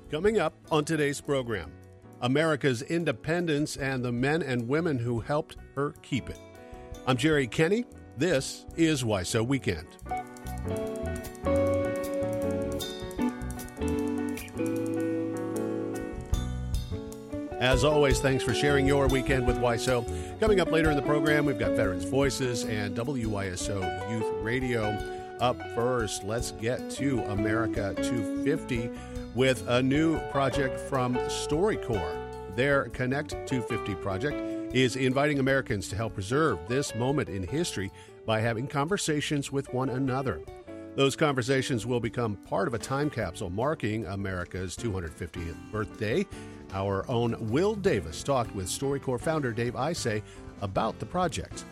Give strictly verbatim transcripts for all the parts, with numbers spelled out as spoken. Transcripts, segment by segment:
Coming up on today's program, America's independence and the men and women who helped her keep it. I'm Jerry Kenny. This is Why So Weekend. As always, thanks for sharing your weekend with Y S O. Coming up later in the program, we've got Veterans Voices and W Y S O Youth Radio. Up first, let's get to America two fifty with a new project from StoryCorps. Their Connect two fifty project is inviting Americans to help preserve this moment in history by having conversations with one another. Those conversations will become part of a time capsule marking America's two hundred fiftieth birthday. Our own Will Davis talked with StoryCorps founder Dave Isay about the project.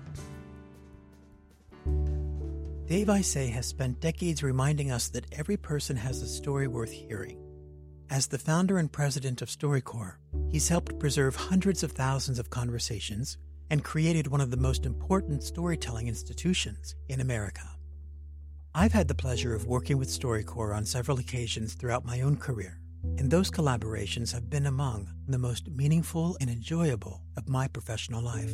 Dave Isay has spent decades reminding us that every person has a story worth hearing. As the founder and president of StoryCorps, he's helped preserve hundreds of thousands of conversations and created one of the most important storytelling institutions in America. I've had the pleasure of working with StoryCorps on several occasions throughout my own career, and those collaborations have been among the most meaningful and enjoyable of my professional life.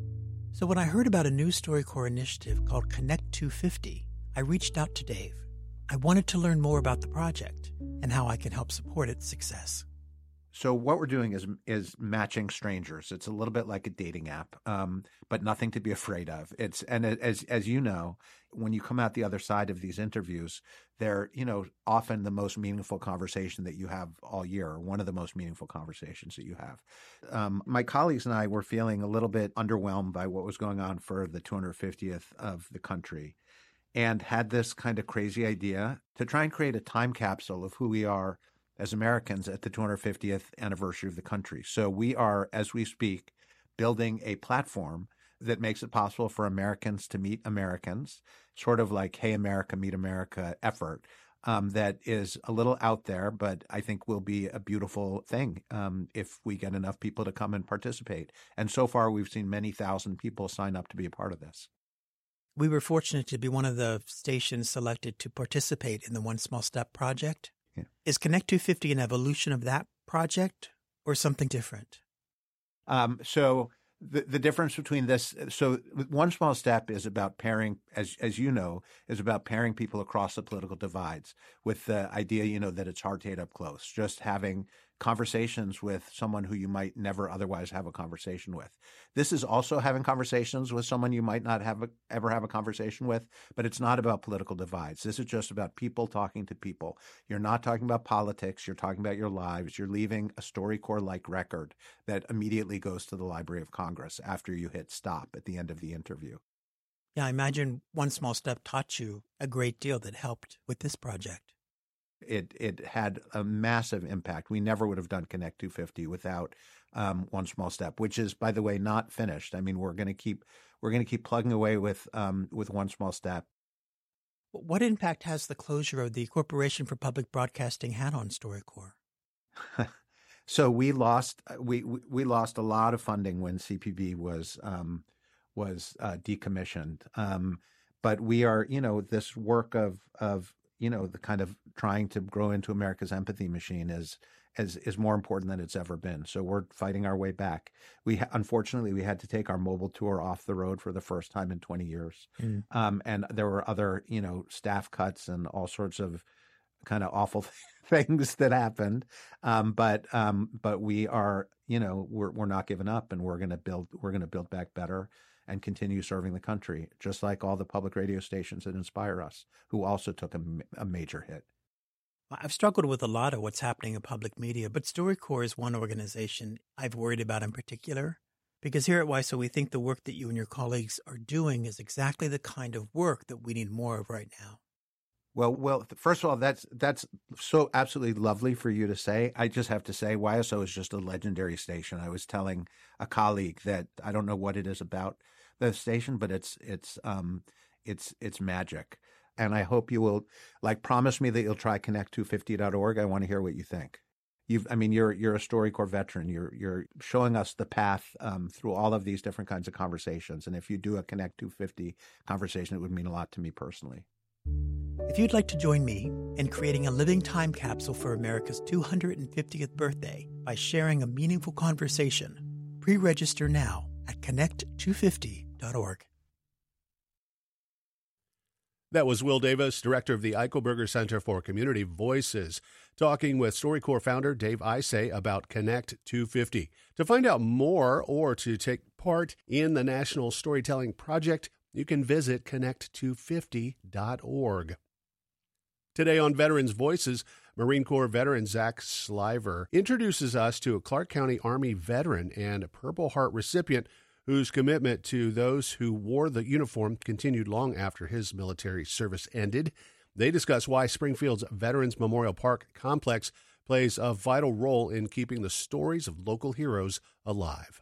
So when I heard about a new StoryCorps initiative called Connect two fifty, I reached out to Dave. I wanted to learn more about the project and how I can help support its success. So what we're doing is is matching strangers. It's a little bit like a dating app, um, but nothing to be afraid of. It's and as as you know, when you come out the other side of these interviews, they're you know often the most meaningful conversation that you have all year, or one of the most meaningful conversations that you have. Um, my colleagues and I were feeling a little bit underwhelmed by what was going on for the two hundred fiftieth of the country, and had this kind of crazy idea to try and create a time capsule of who we are as Americans at the two hundred fiftieth anniversary of the country. So we are, as we speak, building a platform that makes it possible for Americans to meet Americans, sort of like Hey America, Meet America effort um, that is a little out there, but I think will be a beautiful thing um, if we get enough people to come and participate. And so far, we've seen many thousand people sign up to be a part of this. We were fortunate to be one of the stations selected to participate in the One Small Step project. Yeah. Is Connect two fifty an evolution of that project or something different? Um, so the the difference between this, so One Small Step is about pairing, as as you know, is about pairing people across the political divides with the idea, you know, that it's hard to hit up close, just having conversations with someone who you might never otherwise have a conversation with. This is also having conversations with someone you might not have a, ever have a conversation with, but it's not about political divides. This is just about people talking to people. You're not talking about politics. You're talking about your lives. You're leaving a StoryCorps-like record that immediately goes to the Library of Congress after you hit stop at the end of the interview. Yeah, I imagine One Small Step taught you a great deal that helped with this project. It it had a massive impact. We never would have done Connect two fifty without um, One Small Step, which is, by the way, not finished. I mean, we're going to keep we're going to keep plugging away with um, with One Small Step. What impact has the closure of the Corporation for Public Broadcasting had on StoryCorps? So we lost we we lost a lot of funding when C P B was um, was uh, decommissioned. Um, but we are, you know, this work of of you know, the kind of trying to grow into America's empathy machine is, is, is more important than it's ever been. So we're fighting our way back. We, unfortunately, we had to take our mobile tour off the road for the first time in twenty years. Mm. Um, and there were other, you know, staff cuts and all sorts of kind of awful things that happened. Um, but, um, but we are, you know, we're, we're not giving up, and we're going to build, we're going to build back better and continue serving the country, just like all the public radio stations that inspire us, who also took a, a major hit. I've struggled with a lot of what's happening in public media, but StoryCorps is one organization I've worried about in particular, because here at Y S O we think the work that you and your colleagues are doing is exactly the kind of work that we need more of right now. Well, well, first of all, that's that's so absolutely lovely for you to say. I just have to say, Y S O is just a legendary station. I was telling a colleague that I don't know what it is about the station, but it's it's um it's it's magic. And I hope you will, like, promise me that you'll try connect two fifty dot org. I want to hear what you think. You've, I mean, you're you're a StoryCorps veteran. You're you're showing us the path um, through all of these different kinds of conversations. And if you do a Connect two fifty conversation, it would mean a lot to me personally. If you'd like to join me in creating a living time capsule for America's two hundred fiftieth birthday by sharing a meaningful conversation, pre-register now at connect two fifty dot org. That was Will Davis, director of the Eichelberger Center for Community Voices, talking with StoryCorps founder Dave Isay about Connect two fifty. To find out more or to take part in the National Storytelling Project, you can visit connect two fifty dot org. Today on Veterans Voices, Marine Corps veteran Zach Sliver introduces us to a Clark County Army veteran and Purple Heart recipient whose commitment to those who wore the uniform continued long after his military service ended. They discuss why Springfield's Veterans Memorial Park complex plays a vital role in keeping the stories of local heroes alive.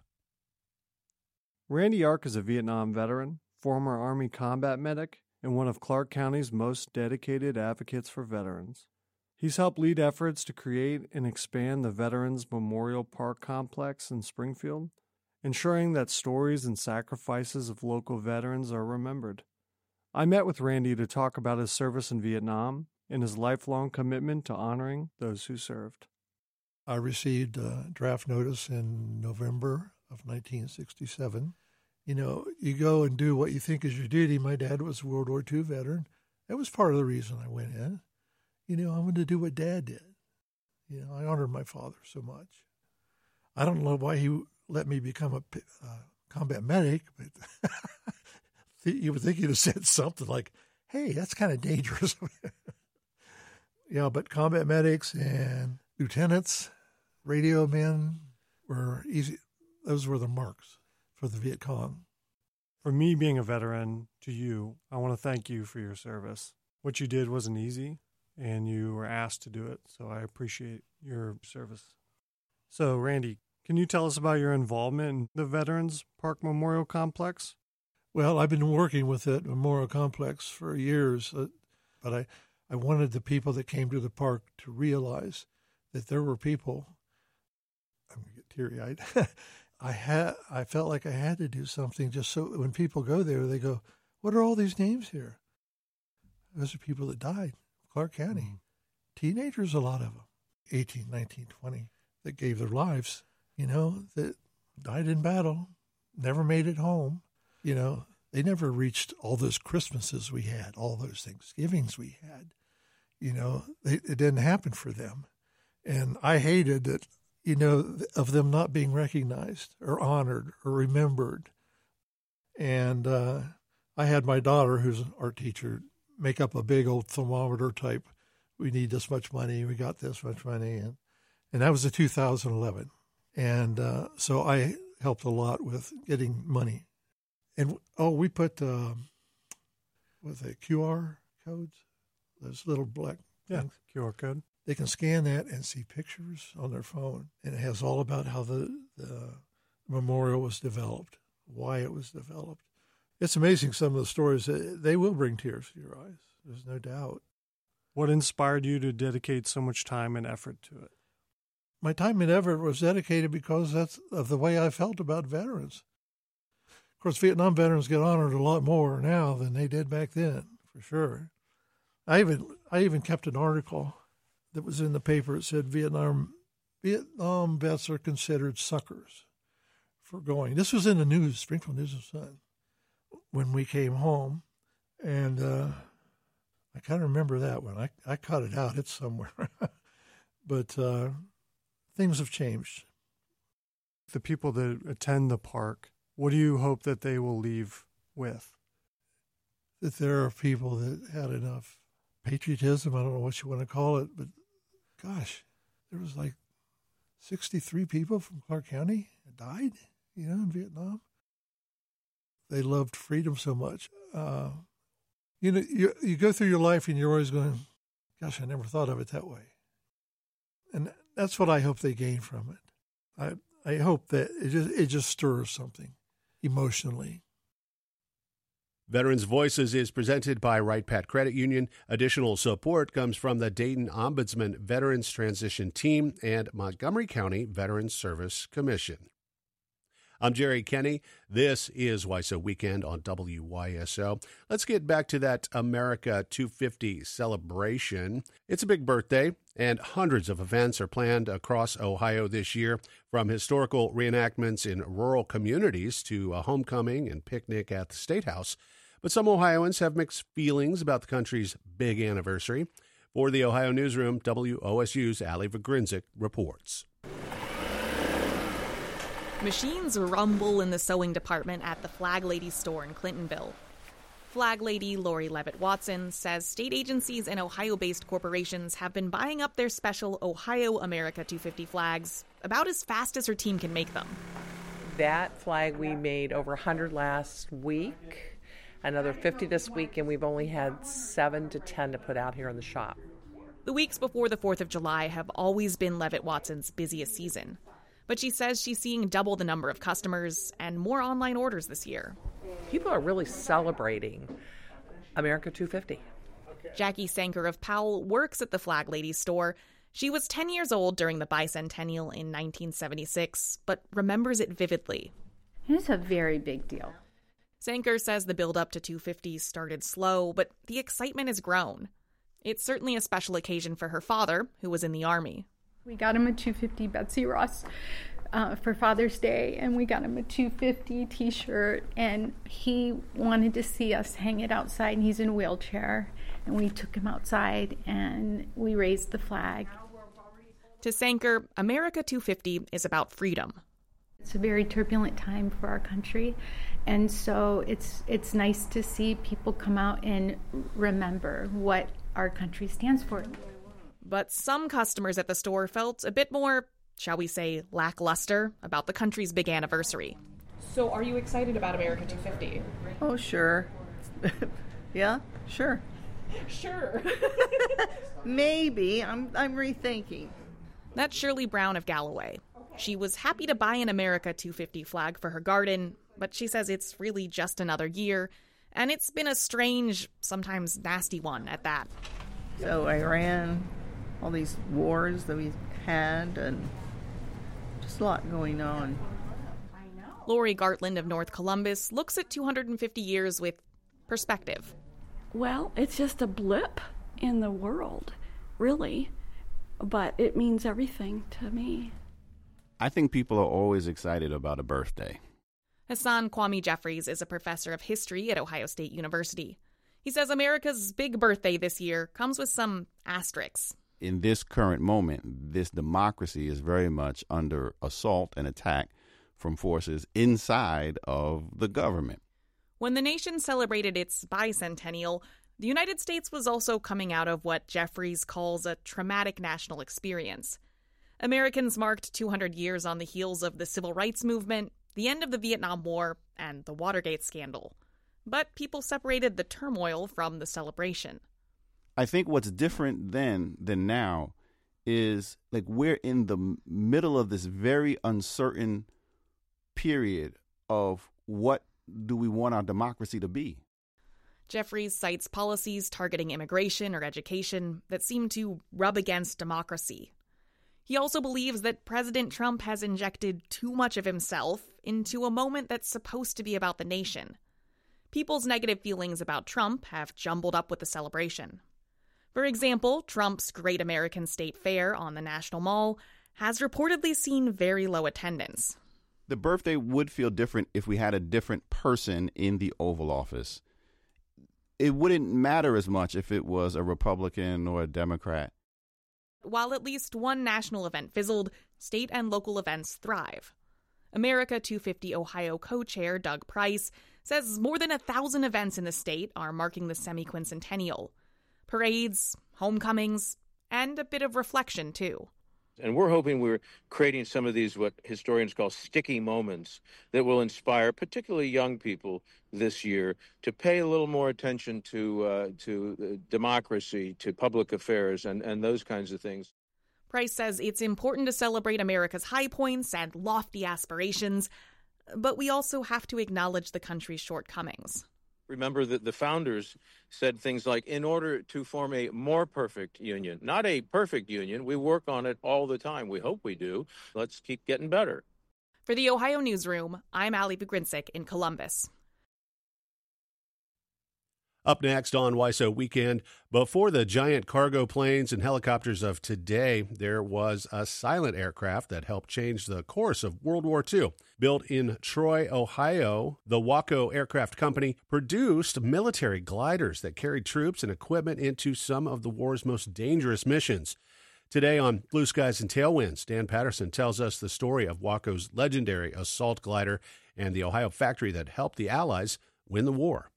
Randy Ark is a Vietnam veteran, former Army combat medic, and one of Clark County's most dedicated advocates for veterans. He's helped lead efforts to create and expand the Veterans Memorial Park complex in Springfield, ensuring that stories and sacrifices of local veterans are remembered. I met with Randy to talk about his service in Vietnam and his lifelong commitment to honoring those who served. I received a draft notice in November of nineteen sixty-seven. You know, you go and do what you think is your duty. My dad was a World War Two veteran. That was part of the reason I went in. You know, I'm going to do what Dad did. You know, I honored my father so much. I don't know why he let me become a uh, combat medic, but you would think he'd have said something like, hey, that's kind of dangerous. Yeah, but combat medics and lieutenants, radio men were easy. Those were the marks for the Viet Cong. For me, being a veteran, to you, I want to thank you for your service. What you did wasn't easy, and you were asked to do it, so I appreciate your service. So, Randy, can you tell us about your involvement in the Veterans Park Memorial Complex? Well, I've been working with that Memorial Complex for years, uh, but I, I wanted the people that came to the park to realize that there were people, I'm going to get teary-eyed, I had, I felt like I had to do something just so when people go there, they go, what are all these names here? Those are people that died in Clark County. Mm-hmm. Teenagers, a lot of them, eighteen, nineteen, twenty, that gave their lives, you know, that died in battle, never made it home. You know, they never reached all those Christmases we had, all those Thanksgivings we had. You know, they, it didn't happen for them. And I hated that, you know, of them not being recognized or honored or remembered. And uh, I had my daughter, who's an art teacher, make up a big old thermometer type. We need this much money. We got this much money. And, and that was in two thousand eleven. And uh, so I helped a lot with getting money. And, oh, we put, uh, what are they, Q R codes? Those little black yeah, things. Q R code. They can scan that and see pictures on their phone. And it has all about how the, the memorial was developed, why it was developed. It's amazing some of the stories. They will bring tears to your eyes. There's no doubt. What inspired you to dedicate so much time and effort to it? My time and effort was dedicated because that's of the way I felt about veterans. Of course, Vietnam veterans get honored a lot more now than they did back then, for sure. I even I even kept an article that was in the paper. It said Vietnam Vietnam vets are considered suckers for going. This was in the news, Springfield News and Sun, when we came home, and uh, I kind of remember that one. I I cut it out. It's somewhere, but uh, things have changed. The people that attend the park, what do you hope that they will leave with? That there are people that had enough patriotism, I don't know what you want to call it, but gosh, there was like sixty-three people from Clark County that died, you know, in Vietnam. They loved freedom so much. Uh, you know, you you go through your life and you're always going, gosh, I never thought of it that way. And that's what I hope they gain from it. I I hope that it just it just stirs something emotionally. Veterans Voices is presented by Wright Pat Credit Union. Additional support comes from the Dayton Ombudsman Veterans Transition Team and Montgomery County Veterans Service Commission. I'm Jerry Kenny. This is Y S O Weekend on W Y S O. Let's get back to that America two fifty celebration. It's a big birthday, and hundreds of events are planned across Ohio this year, from historical reenactments in rural communities to a homecoming and picnic at the State House. But some Ohioans have mixed feelings about the country's big anniversary. For the Ohio Newsroom, W O S U's Ali Vagrinzik reports. Machines rumble in the sewing department at the Flag Lady store in Clintonville. Flag Lady Lori Levitt Watson says state agencies and Ohio-based corporations have been buying up their special Ohio America two fifty flags about as fast as her team can make them. That flag we made over one hundred last week, another fifty this week, and we've only had seven to ten to put out here in the shop. The weeks before the fourth of July have always been Levitt Watson's busiest season. But she says she's seeing double the number of customers and more online orders this year. People are really celebrating America two fifty. Jackie Sanker of Powell works at the Flag Lady store. She was ten years old during the bicentennial in nineteen seventy-six, but remembers it vividly. It's a very big deal. Sanker says the build-up to two fifty started slow, but the excitement has grown. It's certainly a special occasion for her father, who was in the Army. We got him a two fifty Betsy Ross uh, for Father's Day, and we got him a two fifty t-shirt, and he wanted to see us hang it outside, and he's in a wheelchair, and we took him outside, and we raised the flag. To Sanker, America two fifty is about freedom. It's a very turbulent time for our country, and so it's it's nice to see people come out and remember what our country stands for. But some customers at the store felt a bit more, shall we say, lackluster about the country's big anniversary. So are you excited about America two fifty? Oh, sure. Yeah, sure. Sure. Maybe. I'm I'm rethinking. That's Shirley Brown of Galloway. She was happy to buy an America two fifty flag for her garden, but she says it's really just another year, and it's been a strange, sometimes nasty one at that. So Iran, all these wars that we had, and just a lot going on. Lori Gartland of North Columbus looks at two hundred fifty years with perspective. Well, it's just a blip in the world, really, but it means everything to me. I think people are always excited about a birthday. Hassan Kwame Jeffries is a professor of history at Ohio State University. He says America's big birthday this year comes with some asterisks. In this current moment, this democracy is very much under assault and attack from forces inside of the government. When the nation celebrated its bicentennial, the United States was also coming out of what Jeffries calls a traumatic national experience. Americans marked two hundred years on the heels of the Civil Rights Movement, the end of the Vietnam War, and the Watergate scandal. But people separated the turmoil from the celebration. I think what's different then than now is, like, we're in the middle of this very uncertain period of what do we want our democracy to be. Jeffries cites policies targeting immigration or education that seem to rub against democracy. He also believes that President Trump has injected too much of himself into a moment that's supposed to be about the nation. People's negative feelings about Trump have jumbled up with the celebration. For example, Trump's Great American State Fair on the National Mall has reportedly seen very low attendance. The birthday would feel different if we had a different person in the Oval Office. It wouldn't matter as much if it was a Republican or a Democrat. While at least one national event fizzled, state and local events thrive. America two fifty Ohio co-chair Doug Price says more than a thousand events in the state are marking the semi-quincentennial. Parades, homecomings, and a bit of reflection, too. And we're hoping we're creating some of these, what historians call sticky moments, that will inspire particularly young people this year to pay a little more attention to uh, to democracy, to public affairs, and, and those kinds of things. Price says it's important to celebrate America's high points and lofty aspirations, but we also have to acknowledge the country's shortcomings. Remember that the founders said things like, in order to form a more perfect union, not a perfect union, we work on it all the time. We hope we do. Let's keep getting better. For the Ohio Newsroom, I'm Allie Pogrinsic in Columbus. Up next on Y S O Weekend, before the giant cargo planes and helicopters of today, there was a silent aircraft that helped change the course of World War Two. Built in Troy, Ohio, the Waco Aircraft Company produced military gliders that carried troops and equipment into some of the war's most dangerous missions. Today on Blue Skies and Tailwinds, Dan Patterson tells us the story of Waco's legendary assault glider and the Ohio factory that helped the Allies win the war.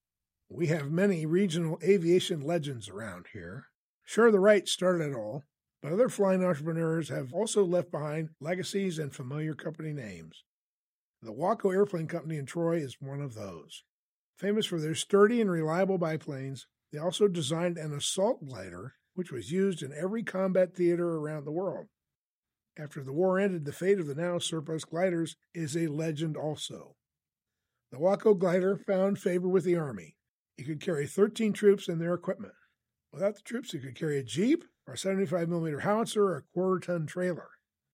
We have many regional aviation legends around here. Sure, the Wrights started it all, but other flying entrepreneurs have also left behind legacies and familiar company names. The Waco Airplane Company in Troy is one of those. Famous for their sturdy and reliable biplanes, they also designed an assault glider, which was used in every combat theater around the world. After the war ended, the fate of the now surplus gliders is a legend also. The Waco glider found favor with the Army. It could carry thirteen troops and their equipment. Without the troops, it could carry a Jeep, or a seventy-five millimeter howitzer, or a quarter-ton trailer.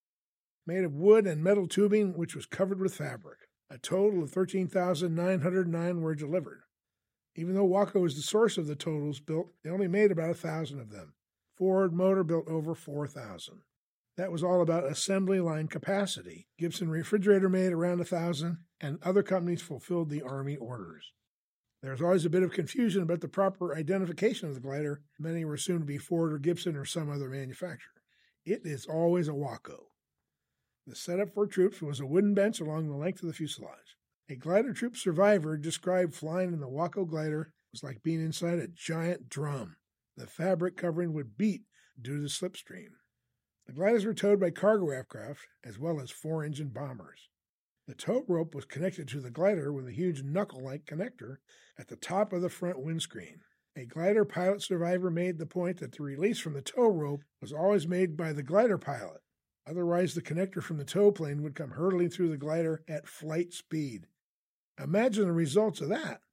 Made of wood and metal tubing, which was covered with fabric. A total of thirteen thousand nine hundred nine were delivered. Even though Waco is the source of the totals built, they only made about a thousand of them. Ford Motor built over four thousand. That was all about assembly line capacity. Gibson Refrigerator made around a thousand, and other companies fulfilled the Army orders. There's always a bit of confusion about the proper identification of the glider. Many were assumed to be Ford or Gibson or some other manufacturer. It is always a Waco. The setup for troops was a wooden bench along the length of the fuselage. A glider troop survivor described flying in the Waco glider was like being inside a giant drum. The fabric covering would beat due to the slipstream. The gliders were towed by cargo aircraft as well as four-engine bombers. The tow rope was connected to the glider with a huge knuckle-like connector at the top of the front windscreen. A glider pilot survivor made the point that the release from the tow rope was always made by the glider pilot. Otherwise, the connector from the tow plane would come hurtling through the glider at flight speed. Imagine the results of that.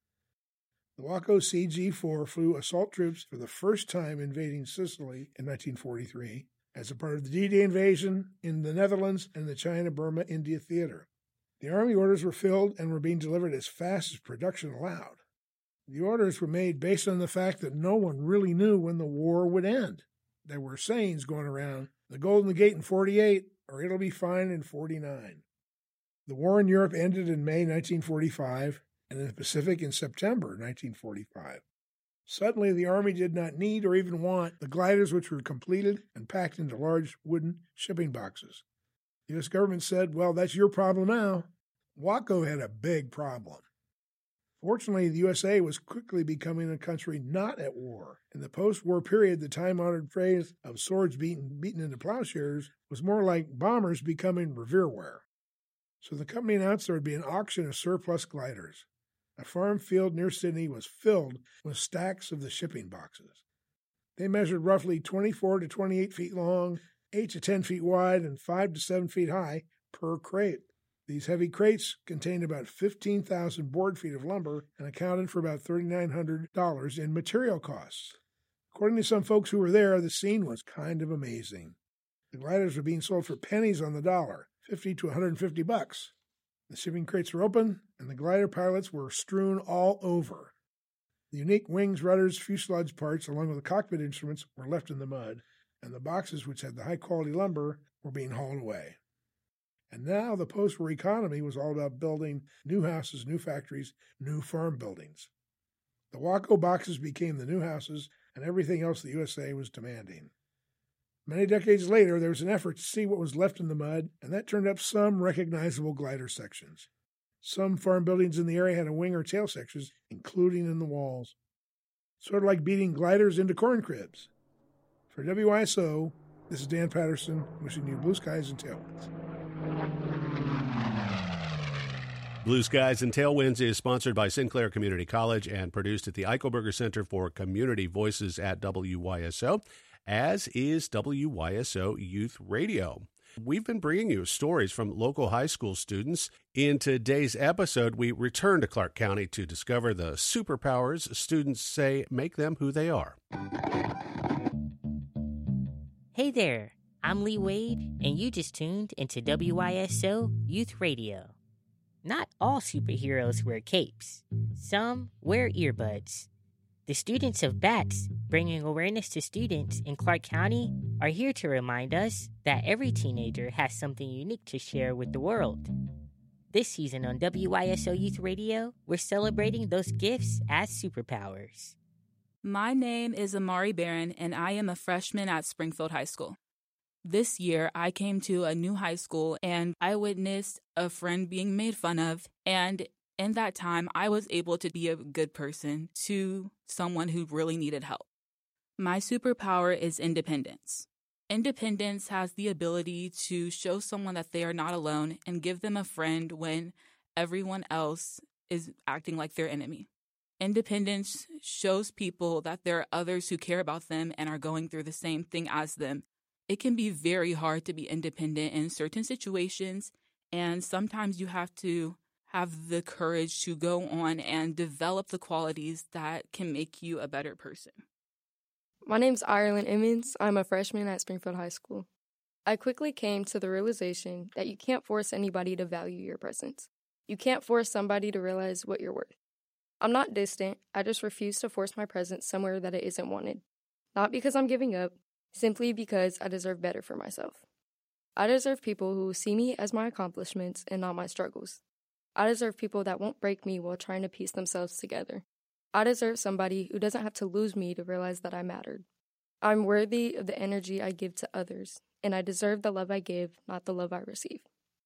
The Waco C G four flew assault troops for the first time invading Sicily in nineteen forty-three as a part of the D-Day invasion in the Netherlands and the China-Burma-India theater. The Army orders were filled and were being delivered as fast as production allowed. The orders were made based on the fact that no one really knew when the war would end. There were sayings going around, the Golden Gate in forty-eight, or it'll be fine in forty-nine. The war in Europe ended in May nineteen forty-five, and in the Pacific in September nineteen forty-five. Suddenly, the Army did not need or even want the gliders, which were completed and packed into large wooden shipping boxes. The U S government said, well, that's your problem now. Waco had a big problem. Fortunately, the U S A was quickly becoming a country not at war. In the post-war period, the time-honored phrase of swords beaten, beaten into plowshares was more like bombers becoming revereware. So the company announced there would be an auction of surplus gliders. A farm field near Sydney was filled with stacks of the shipping boxes. They measured roughly twenty-four to twenty-eight feet long, eight to ten feet wide, and five to seven feet high per crate. These heavy crates contained about fifteen thousand board feet of lumber and accounted for about three thousand nine hundred dollars in material costs. According to some folks who were there, the scene was kind of amazing. The gliders were being sold for pennies on the dollar, fifty to one hundred fifty bucks. The shipping crates were open, and the glider pilots were strewn all over. The unique wings, rudders, fuselage parts, along with the cockpit instruments, were left in the mud, and the boxes, which had the high-quality lumber, were being hauled away. And now the post-war economy was all about building new houses, new factories, new farm buildings. The Waco boxes became the new houses and everything else the U S A was demanding. Many decades later, there was an effort to see what was left in the mud, and that turned up some recognizable glider sections. Some farm buildings in the area had a wing or tail sections, including in the walls. Sort of like beating gliders into corn cribs. For W Y S O, this is Dan Patterson, wishing you blue skies and tailwinds. Blue Skies and Tailwinds is sponsored by Sinclair Community College and produced at the Eichelberger Center for Community Voices at W Y S O, as is W Y S O Youth Radio. We've been bringing you stories from local high school students. In today's episode, we return to Clark County to discover the superpowers students say make them who they are. Hey there, I'm Lee Wade, and you just tuned into W I S O Youth Radio. Not all superheroes wear capes. Some wear earbuds. The students of BATS, bringing awareness to students in Clark County, are here to remind us that every teenager has something unique to share with the world. This season on W I S O Youth Radio, we're celebrating those gifts as superpowers. My name is Amari Barron, and I am a freshman at Springfield High School. This year, I came to a new high school, and I witnessed a friend being made fun of, and in that time, I was able to be a good person to someone who really needed help. My superpower is independence. Independence has the ability to show someone that they are not alone and give them a friend when everyone else is acting like their enemy. Independence shows people that there are others who care about them and are going through the same thing as them. It can be very hard to be independent in certain situations, and sometimes you have to have the courage to go on and develop the qualities that can make you a better person. My name's Ireland Emmons. I'm a freshman at Springfield High School. I quickly came to the realization that you can't force anybody to value your presence. You can't force somebody to realize what you're worth. I'm not distant, I just refuse to force my presence somewhere that it isn't wanted. Not because I'm giving up, simply because I deserve better for myself. I deserve people who see me as my accomplishments and not my struggles. I deserve people that won't break me while trying to piece themselves together. I deserve somebody who doesn't have to lose me to realize that I mattered. I'm worthy of the energy I give to others, and I deserve the love I give, not the love I receive.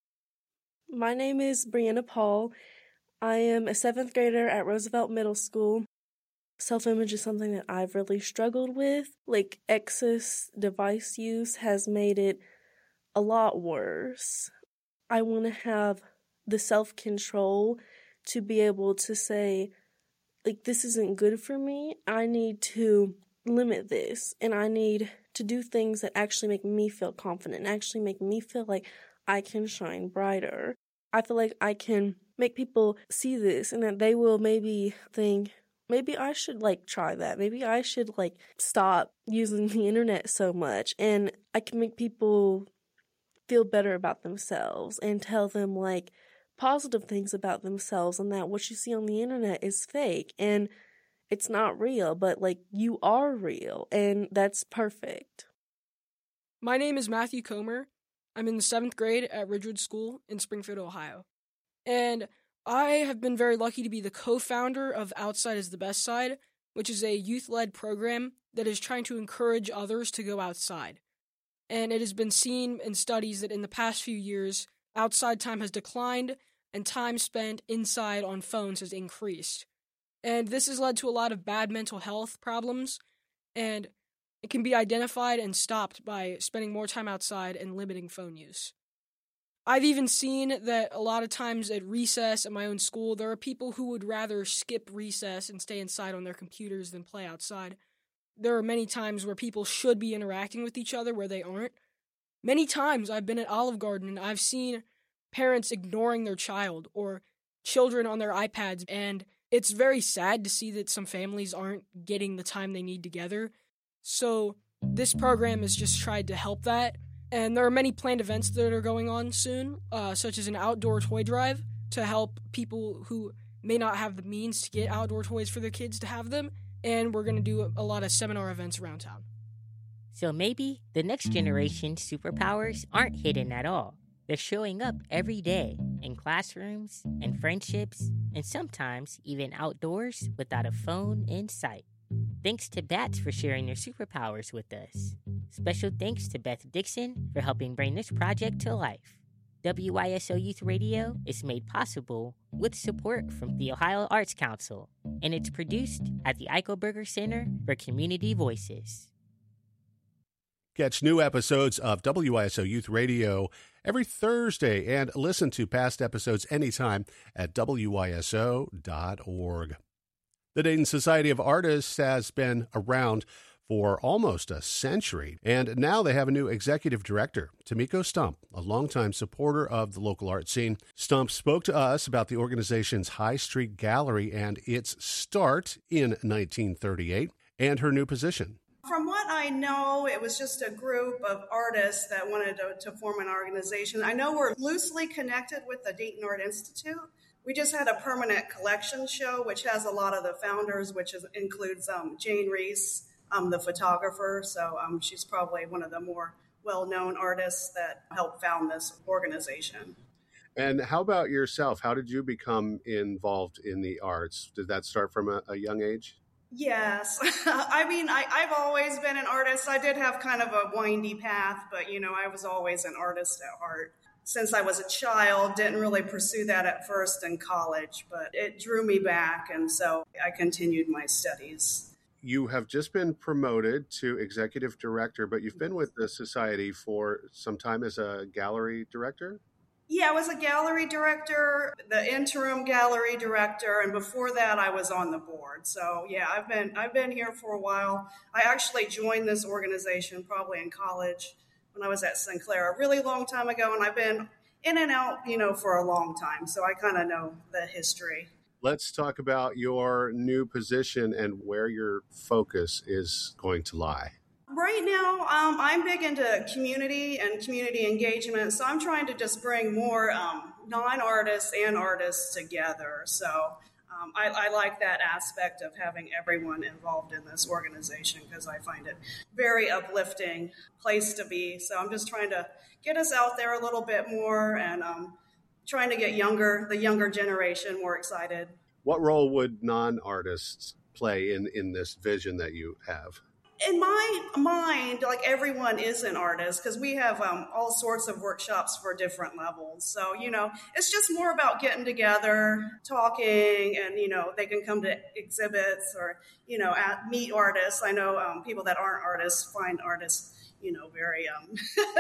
My name is Brianna Paul. I am a seventh grader at Roosevelt Middle School. Self-image is something that I've really struggled with. Like, excess device use has made it a lot worse. I want to have the self-control to be able to say, like, this isn't good for me. I need to limit this, and I need to do things that actually make me feel confident and actually make me feel like I can shine brighter. I feel like I can make people see this and that they will maybe think, maybe I should, like, try that. Maybe I should, like, stop using the internet so much. And I can make people feel better about themselves and tell them, like, positive things about themselves and that what you see on the internet is fake and it's not real, but, like, you are real, and that's perfect. My name is Matthew Comer. I'm in the seventh grade at Ridgewood School in Springfield, Ohio. And I have been very lucky to be the co-founder of Outside is the Best Side, which is a youth-led program that is trying to encourage others to go outside. And it has been seen in studies that in the past few years, outside time has declined and time spent inside on phones has increased. And this has led to a lot of bad mental health problems, and it can be identified and stopped by spending more time outside and limiting phone use. I've even seen that a lot of times at recess at my own school, there are people who would rather skip recess and stay inside on their computers than play outside. There are many times where people should be interacting with each other where they aren't. Many times I've been at Olive Garden and I've seen parents ignoring their child or children on their iPads, and it's very sad to see that some families aren't getting the time they need together. So this program has just tried to help that. And there are many planned events that are going on soon, uh, such as an outdoor toy drive to help people who may not have the means to get outdoor toys for their kids to have them. And we're going to do a lot of seminar events around town. So maybe the next generation's superpowers aren't hidden at all. They're showing up every day in classrooms and friendships, and sometimes even outdoors without a phone in sight. Thanks to BATS for sharing their superpowers with us. Special thanks to Beth Dixon for helping bring this project to life. W I S O Youth Radio is made possible with support from the Ohio Arts Council, and it's produced at the Eichelberger Center for Community Voices. Catch new episodes of W I S O Youth Radio every Thursday and listen to past episodes anytime at W I S O dot org. The Dayton Society of Artists has been around for almost a century, and now they have a new executive director, Tomiko Stump, a longtime supporter of the local art scene. Stump spoke to us about the organization's High Street Gallery and its start in nineteen thirty-eight and her new position. From what I know, it was just a group of artists that wanted to, to form an organization. I know we're loosely connected with the Dayton Art Institute. We just had a permanent collection show, which has a lot of the founders, which is, includes um, Jane Reese, um, the photographer. So um, she's probably one of the more well-known artists that helped found this organization. And how about yourself? How did you become involved in the arts? Did that start from a, a young age? Yes. I mean, I, I've always been an artist. I did have kind of a windy path, but, you know, I was always an artist at heart. Since I was a child, didn't really pursue that at first in college, but it drew me back, and so I continued my studies. You have just been promoted to executive director, but you've been with the society for some time as a gallery director? Yeah, I was a gallery director, the interim gallery director, and before that I was on the board. So yeah, I've been I've been here for a while. I actually joined this organization probably in college when I was at Sinclair a really long time ago, and I've been in and out, you know, for a long time. So I kind of know the history. Let's talk about your new position and where your focus is going to lie. Right now, um, I'm big into community and community engagement, so I'm trying to just bring more um, non-artists and artists together. So um, I, I like that aspect of having everyone involved in this organization because I find it very uplifting place to be. So I'm just trying to get us out there a little bit more and um, trying to get younger, the younger generation more excited. What role would non-artists play in, in this vision that you have? In my mind, like everyone is an artist because we have um, all sorts of workshops for different levels. So, you know, it's just more about getting together, talking, and, you know, they can come to exhibits or, you know, at, meet artists. I know um, people that aren't artists find artists, you know, very um,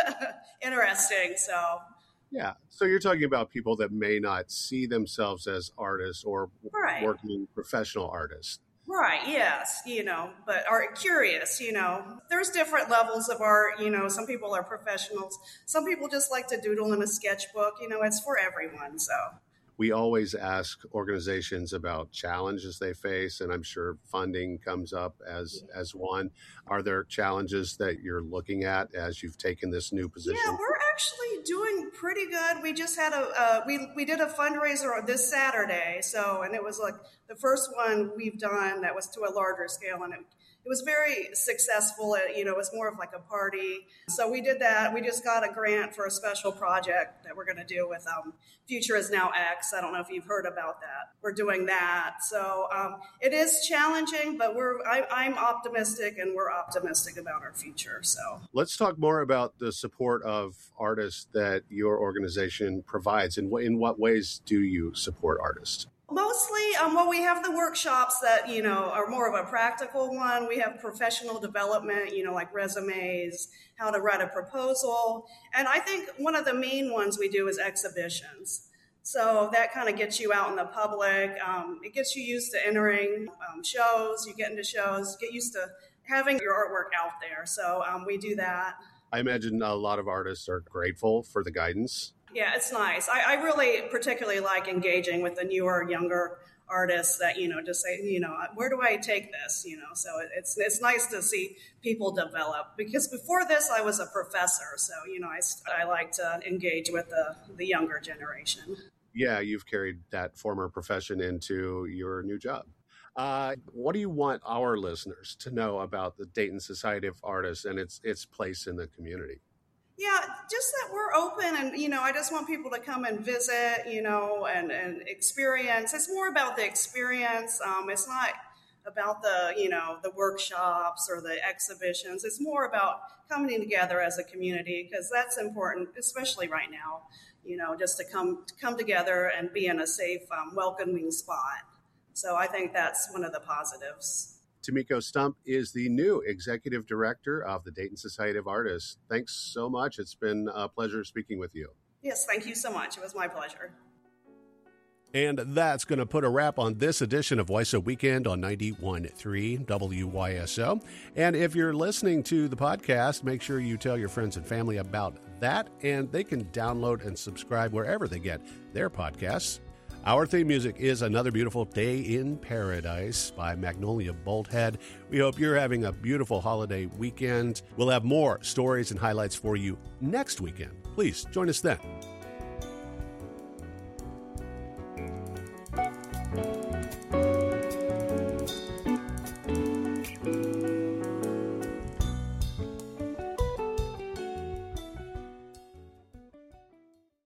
interesting. So, yeah. So you're talking about people that may not see themselves as artists or right. working professional artists. Right, yes, you know, but are curious, you know. There's different levels of art, you know. Some people are professionals. Some people just like to doodle in a sketchbook. You know, it's for everyone, so. We always ask organizations about challenges they face, and I'm sure funding comes up as yeah. as one. Are there challenges that you're looking at as you've taken this new position? Yeah, we're actually doing pretty good. We just had a uh, we we did a fundraiser this Saturday, so and it was like the first one we've done that was to a larger scale, and it it was very successful. It, you know, it was more of like a party. So we did that. We just got a grant for a special project that we're going to do with um, Future is Now X. I don't know if you've heard about that. We're doing that. So um, it is challenging, but we're I, I'm optimistic, and we're optimistic about our future. So let's talk more about the support of artists that your organization provides. And in what ways do you support artists? Mostly, um, well, we have the workshops that, you know, are more of a practical one. We have professional development, you know, like resumes, how to write a proposal. And I think one of the main ones we do is exhibitions. So that kind of gets you out in the public. Um, it gets you used to entering um, shows. You get into shows, get used to having your artwork out there. So um, we do that. I imagine a lot of artists are grateful for the guidance. Yeah, it's nice. I, I really particularly like engaging with the newer, younger artists that, you know, just say, you know, where do I take this? You know, so it's it's nice to see people develop because before this I was a professor. So, you know, I, I like to engage with the, the younger generation. Yeah, you've carried that former profession into your new job. Uh, what do you want our listeners to know about the Dayton Society of Artists and its its place in the community? Yeah, just that we're open and, you know, I just want people to come and visit, you know, and, and experience. It's more about the experience. Um, it's not about the, you know, the workshops or the exhibitions. It's more about coming together as a community because that's important, especially right now, you know, just to come to come together and be in a safe, um, welcoming spot. So I think that's one of the positives. Tomiko Stump is the new executive director of the Dayton Society of Artists. Thanks so much. It's been a pleasure speaking with you. Yes, thank you so much. It was my pleasure. And that's going to put a wrap on this edition of W I S O Weekend on ninety-one point three W Y S O. And if you're listening to the podcast, make sure you tell your friends and family about that, and they can download and subscribe wherever they get their podcasts. Our theme music is Another Beautiful Day in Paradise by Magnolia Bolthead. We hope you're having a beautiful holiday weekend. We'll have more stories and highlights for you next weekend. Please join us then.